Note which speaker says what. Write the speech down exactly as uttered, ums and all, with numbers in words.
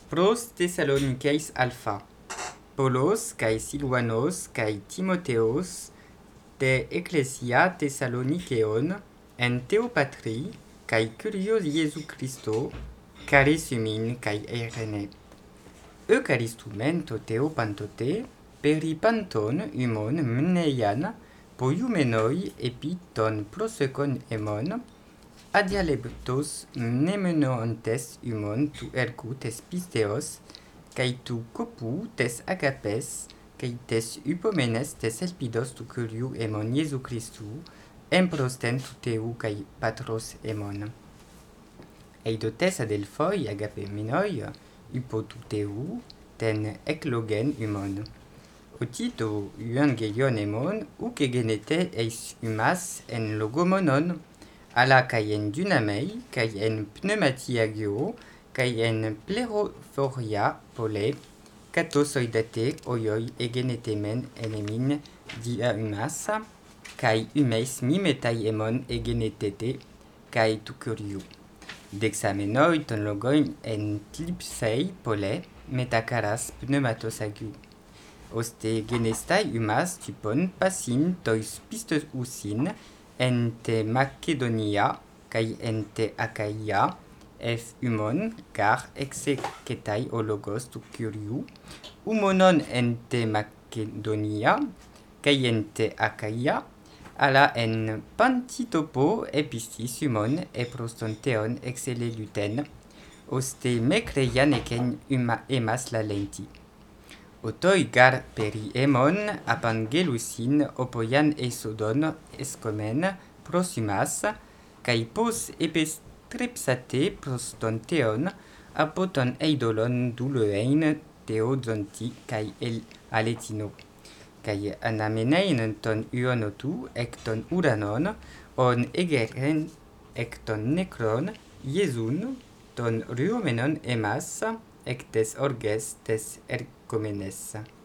Speaker 1: Pros Thessaloniceis alpha. Polos kai Silvanos kai Timotheos de ecclesia Thessaloniceon en Theopatri kai curios Iesu Christo carisumin kai Irene. Eucharistumento Theopantote peripanton humon mneian poiumenoi epiton prosecon emon adialeptos mnemenontes humon tu ergu tes pisteos kai tu copu tes agapes kai tes hypomenes tes elpidos tu curiu emon Iesu Christu emprosten tu teu kai patros emon. Eidotes adelphoi agape minoi hypo tu teu ten eklogen humon. Otito euangelion emon uc egenete eis humas en logomonon ala kai en dunamei kai en pneumatiagio kai en plerothoria pole katosoidate oioi egenetemen enemin dia humas kai humeis mimetai emon egenetete kai tu curiu. Dexamenoi ton logoin en tlipsei pole metakaras pneumatosagiu. Oste genestai humas tupon pasin tois pistos usin en te Macedonia kai en te Achaia ef humon car exegetai o logos tu curiu humonon en te Macedonia kai en te Achaia ala en Pantitopo epistis humon e prostonteon exeleluten oste me creian ecen huma emas la lenti. Otoi gar peri emon apangelusin opoian esodon escomen prosumas kai pos epestrepsate prostonteon apoton eidolon duloein teozonti kai el aletino kai anamenein ton uonotu ecton uranon on egeren ecton necron Iesun ton ruomenon emas ectes orges tes ergomenes.